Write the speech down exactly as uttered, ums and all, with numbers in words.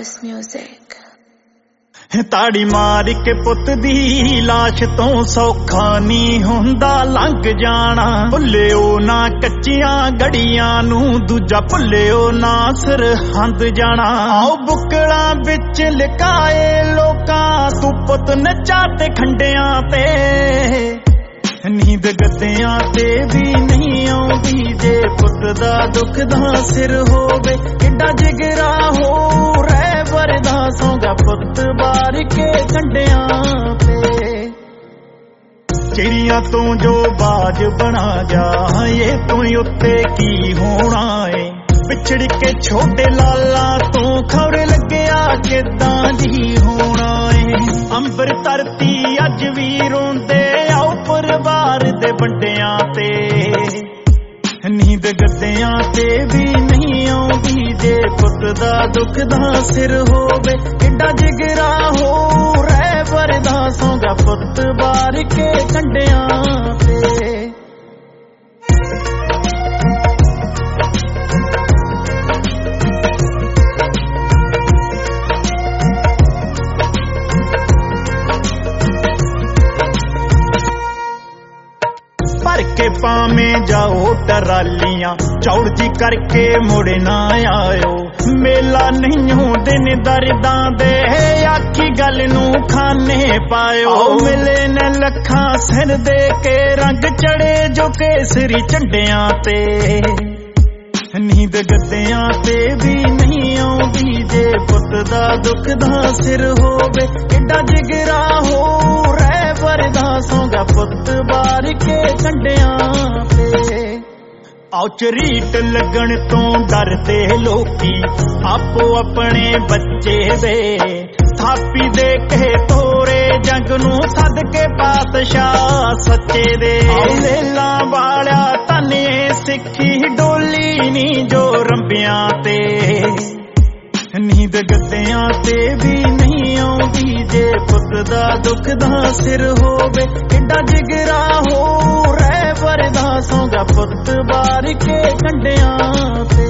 Artist Music। ਤਾੜੀ ਮਾਰ ਕੇ ਪੁੱਤ ਦੀ ਲਾਸ਼ ਤੋਂ ਸੌਖਾ ਨੀ ਹੁੰਦਾ ਲੰਘ ਜਾਣਾ। ਭੁੱਲਿਓ ਨਾ ਕੱਚੀਆਂ ਗੜੀਆਂ ਨੂੰ, ਦੂਜਾ ਭੁੱਲਿਓ ਨਾ ਸਰਹੰਦ ਜਾਣਾ। ਆਓ ਬੁੱਕਲਾਂ ਵਿੱਚ ਲੁਕਾਏ ਲੋਕਾਂ, ਤੂੰ ਪੁੱਤ ਨਚਾ ਤੇ ਖੰਡਿਆਂ ਤੇ। ਨੀਂਦ ਗੱਦਿਆਂ ਤੇ ਵੀ ਨਹੀਂ ਆਉਂਦੀ ਜੇ ਪੁੱਤ ਦਾ ਦੁੱਖ ਦਾ ਸਿਰ ਹੋਵੇ। ਕਿੱਡਾ ਜਿਗਰਾ ਹੋ ਰਹਿ ਵਰਦਾ ਸੌਂਗਾ ਪੁੱਤ ਬਾਰ ਕੇ ਕੰਡਿਆਂ ਤੇ। ਚਿੜੀਆਂ ਤੋਂ ਜੋ ਬਾਜ ਬਣਾ ਜਾ, ਇਹ ਤੂੰ ਉੱਤੇ ਕੀ ਹੋਣਾ ਏ। ਵਿਛੜ ਕੇ ਛੋਟੇ ਲਾਲਾ ਤੋਂ ਖੌਰੇ ਲੱਗਿਆ ਕਿੱਦਾਂ ਜੀ ਹੋਣਾ ਏ। ਅੰਬਰ ਧਰਤੀ ਅੱਜ ਵੀ ਰੋਂਦੇ ਆਓ ਪਰਿਵਾਰ ਦੇ ਵੱਡਿਆਂ ਤੇ। ਨੀਂਦ ਗੱਦਿਆਂ ਤੇ ਵੀ ਨਹੀਂ ਆਉਂਦੀ ਜੇ ਪੁੱਤ ਦਾ ਦੁੱਖ ਦਾ ਸਿਰ ਹੋਵੇ। ਕਿੱਡਾ ਜਿਗਰਾ ਹੋ ਰਹਿ ਵਰਦਾ ਸੌਂਗਾ ਪੁੱਤ ਬਾਰ ਕੇ ਕੰਡਿਆਂ ਤੇ। ਭਰ ਕੇ ਪਾਵੇਂ ਜਾਓ ਟਰਾਲੀਆਂ, ਚੌੜ ਜੀ ਕਰਕੇ ਮੁੜ ਨਾ ਆਇਓ। ਮੇਲਾ ਨਹੀਂ ਦਿਨ ਦਰਦਾਂ ਦੇ, ਆਖੀ ਗੱਲ ਨੂੰ ਖਾਨੇ ਪਾਇਓ। ਮਿਲੇ ਨੇ ਲੱਖਾਂ ਸਿਰ ਦੇ ਕੇ ਰੰਗ ਚੜੇ ਜੋ ਕੇਸਰੀ ਝੰਡਿਆਂ ਤੇ। ਨੀਂਦ ਗੱਦਿਆਂ ਤੇ ਵੀ ਨਹੀਂ ਆਉਂਦੀ ਜੇ ਪੁੱਤ ਦਾ ਦੁੱਖ ਦਾ ਸਿਰ ਹੋਵੇ। ਕਿੱਡਾ ਜਿਗਰਾ ਹੋ ਰਹਿ ਵਰਦਾ ਸੌਂਗਾ ਪੁੱਤ ਬਾਰ ਕੇ ਕੰਡਿਆਂ ਤੇ। ਆਓ ਝਰੀਟ ਲੱਗਣ ਤੋਂ ਡਰਦੇ ਲੋਕੀ ਆਪੋ ਆਪਣੇ ਬੱਚੇ ਦੇ। ਥਾਪੀ ਦੇ ਕੇ ਤੋਰੇ ਜੰਗ ਨੂੰ ਸੱਦ ਕੇ ਪਾਤਸ਼ਾਹ ਸੱਚੇ ਦੇ। ਲੇਲਾ ਵਾਲਿਆ ਧੰਨੇ ਸਿੱਖੀ ਡੋਲੀ ਨੀ ਜੋ ਰੰਬਿਆਂ ਤੇ। ਨੀਂਦ ਗੱਦਿਆਂ ਤੇ ਵੀ ਨਹੀਂ ਆਉਂਦੀ ਜੇ ਪੁੱਤ ਦਾ ਦੁੱਖ ਦਾ ਸਿਰ ਹੋਵੇ। ਕਿੱਡਾ ਜਿਗਰਾ ਹੋ ਰਹਿ ਵਰਦਾ ਸੌਂਗਾ ਪੁੱਤ ਬਾਰ ਕੇ ਕੰਡਿਆਂ ਤੇ।